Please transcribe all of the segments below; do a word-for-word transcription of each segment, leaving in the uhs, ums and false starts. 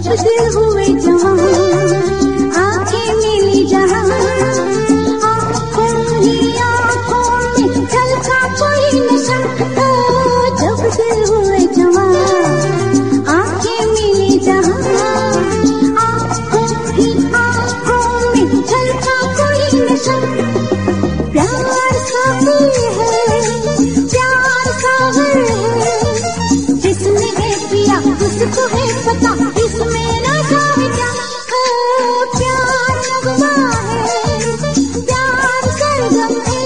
दिल हुए जवान, आंखें मिली जहां, आंखों ही आंखों में झलका कोई नशा। जब दिल हुए जवान, आंखें मिली जहां, आंखों ही आंखों में झलका कोई नशा। प्यार काफी है, प्यार काबिल है, जिसने है पिया उसको है पता, इसमें नशा है क्या। प्यार नगमा है, प्यार सरगम है।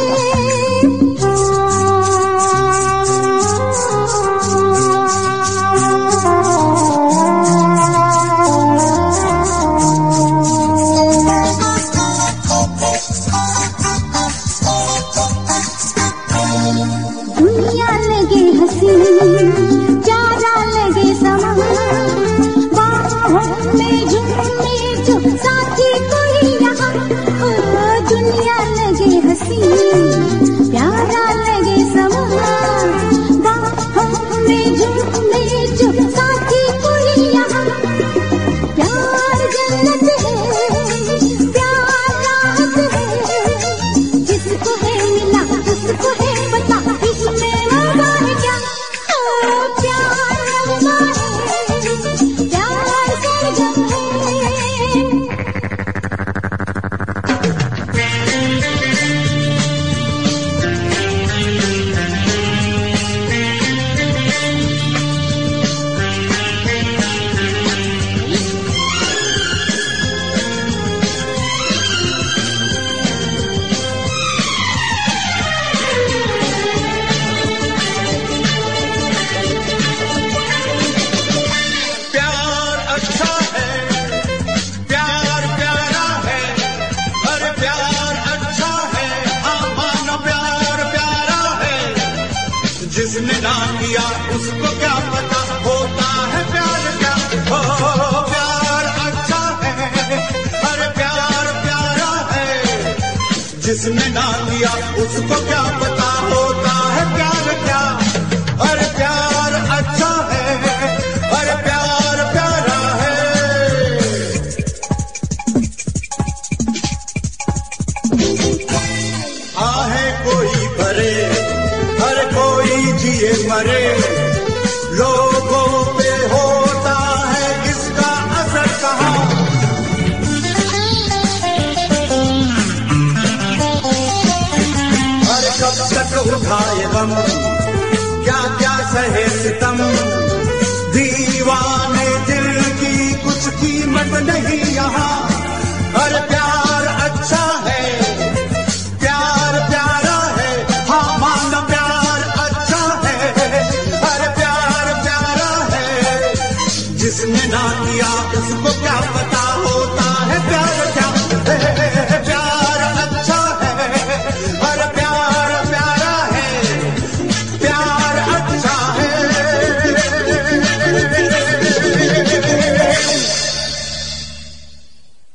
दुनिया लगे हंसी, प्यारा लगे समा, बाहों में झूमे जो साथी कोई यहाँ। दुनिया लगे हंसी, प्यारा लगे समा, बाहों में झूमे जो साथी कोई यहाँ। प्यार जन्नत है, प्यार राहत है, जिसको है मिला उसको है पता, इसमें मजा है क्या। प्यार नगमा है, प्यार सरगम है। प्यार अच्छा है, प्यार प्यारा है, अरे प्यार अच्छा है, हाँ मानो प्यार प्यारा है। जिसने ना किया उसको क्या पता होता है प्यार क्या। हो प्यार अच्छा है, अरे प्यार प्यारा है, जिसने ना किया उसको क्या पता होता है प्यार क्या। अरे प्यार अच्छा है, अरे प्यार प्यारा है। आहे कोई भरे, हर कोई जिए मरे, लोगों पे होता है किसका असर कहाँ। हर कब तक उठाए गम, क्या क्या सहे सितम, दीवाने दिल की कुछ कीमत नहीं यहाँ। हर